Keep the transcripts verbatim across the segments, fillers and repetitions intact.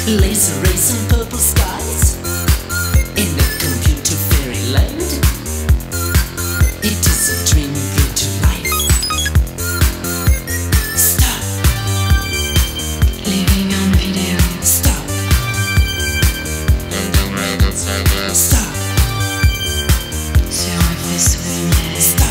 Laser rays and purple skies in a computer fairyland. It is a dream brought to life. Stop. Living on video. Stop. Stop. Sur un vaisseau de lumière. Stop.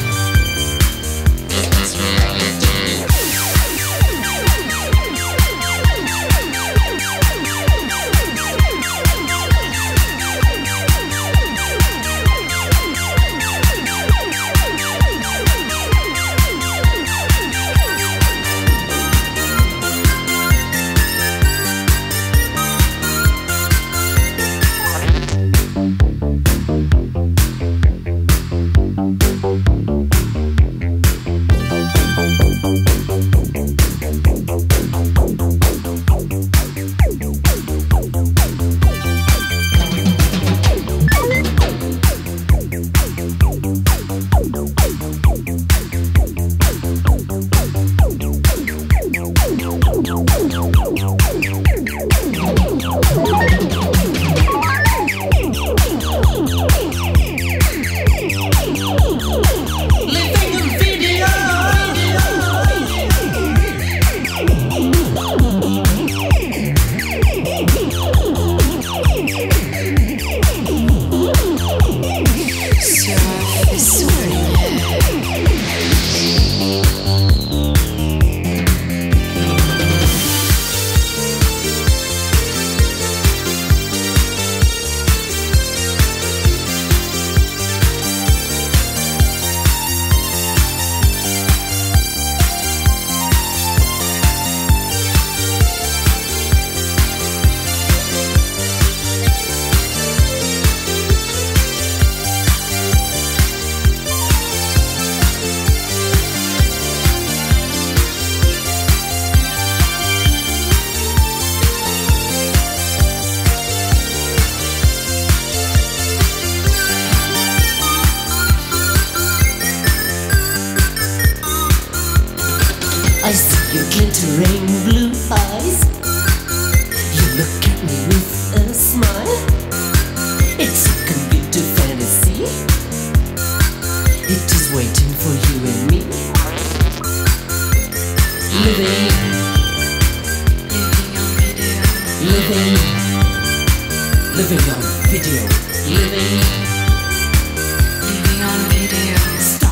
I see your glittering blue eyes. You look at me with a smile. It's a computer fantasy. It is waiting for you and me. Living, Living on video. living, living on video. Living, Living on video. stop.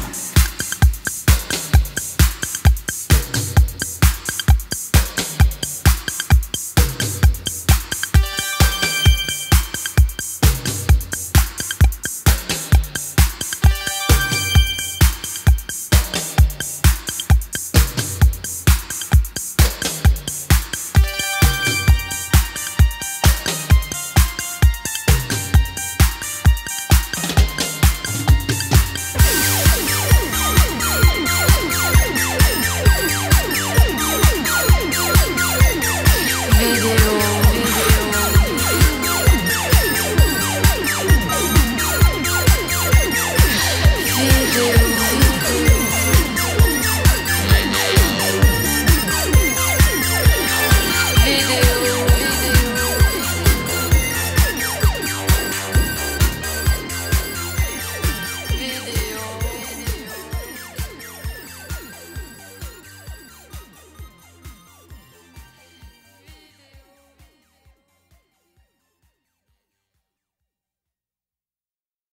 Video.